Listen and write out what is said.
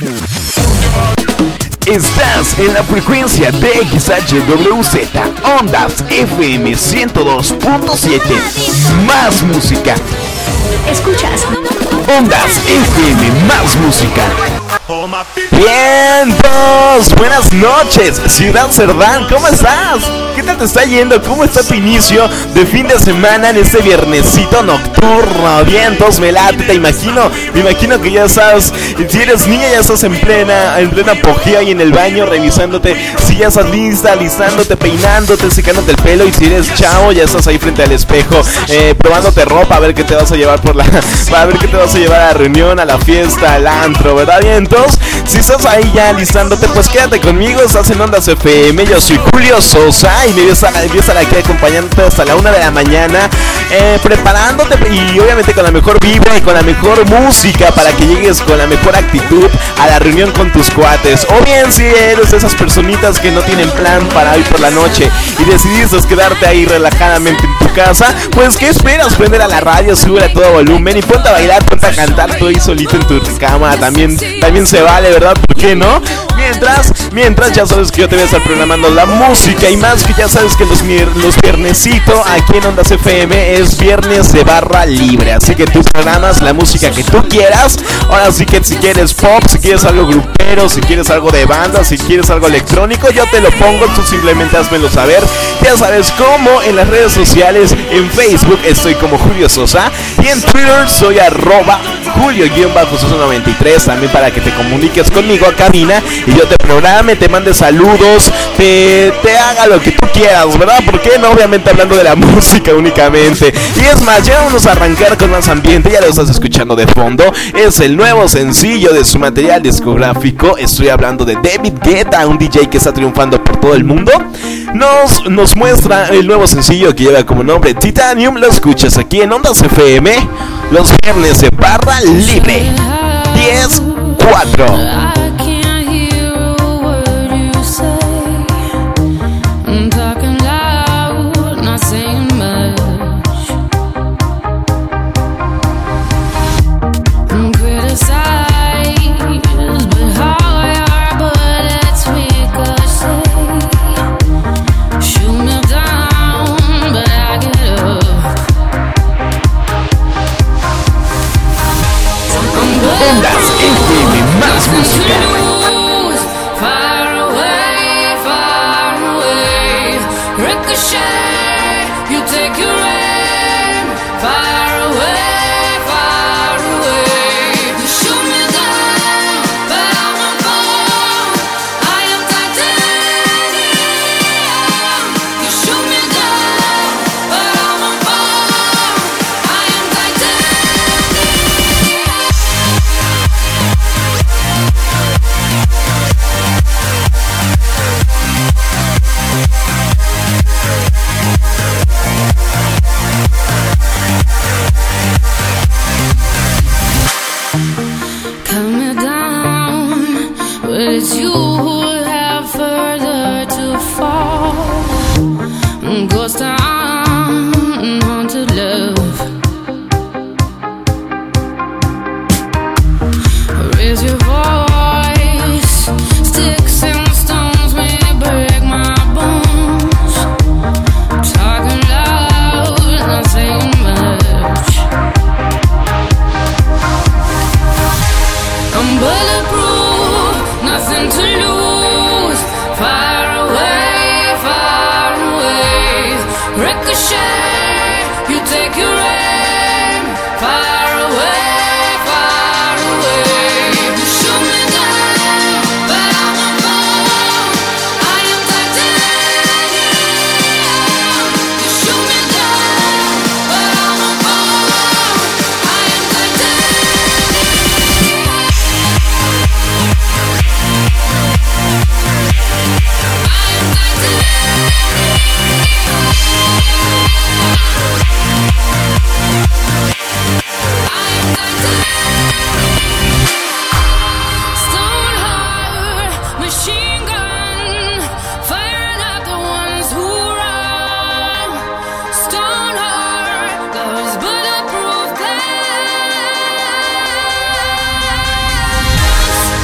Estás en la frecuencia de XHWZ, Ondas FM 102.7. Más música. Escuchas Ondas FM, más música. Vientos, buenas noches, Ciudad Cerdán, ¿cómo estás? ¿Qué tal te está yendo? ¿Cómo está tu inicio de fin de semana en este viernesito nocturno? Vientos, me late, me imagino que ya estás, si eres niña ya estás en plena apogeo ahí en el baño revisándote, si ya estás lista, alistándote, peinándote, secándote el pelo, y si eres chavo ya estás ahí frente al espejo, probándote ropa, a ver qué te vas a llevar a ver qué te vas a llevar a la reunión, a la fiesta, al antro, ¿verdad, Vientos? Si estás ahí ya alistándote, pues quédate conmigo, estás en Ondas FM, yo soy Julio Sosa y me voy a estar aquí acompañándote hasta la 1 de la mañana, preparándote y obviamente con la mejor vibra y con la mejor música para que llegues con la mejor actitud a la reunión con tus cuates. O bien si eres de esas personitas que no tienen plan para hoy por la noche y decidiste quedarte ahí relajadamente en tu casa, pues ¿qué esperas? Prender a la radio, sube a todo volumen y ponte a bailar, ponte a cantar tú ahí solito en tu cama, también se vale, ¿verdad? ¿Por qué no? Mientras ya sabes que yo te voy a estar programando la música y más, que ya sabes que los viernesitos aquí en Ondas FM es viernes de barra libre, así que tú programas la música que tú quieras. Ahora sí que si quieres pop, si quieres algo grupero, si quieres algo de banda, si quieres algo electrónico, yo te lo pongo, tú simplemente házmelo saber. Ya sabes cómo en las redes sociales, en Facebook estoy como Julio Sosa y en Twitter soy @Julio_Sosa93, también para que te comuniques conmigo a cabina y yo te programe, te mande saludos, te haga lo que tú quieras, ¿verdad? ¿Por qué no? Obviamente hablando de la música únicamente. Y es más, ya vamos a arrancar con más ambiente, ya lo estás escuchando de fondo, es el nuevo sencillo de su material discográfico. Estoy hablando de David Guetta, un DJ que está triunfando por todo el mundo. Nos muestra el nuevo sencillo que lleva como nombre Titanium. Lo escuchas aquí en Ondas FM, los viernes de barra libre 10-4. Ricochet.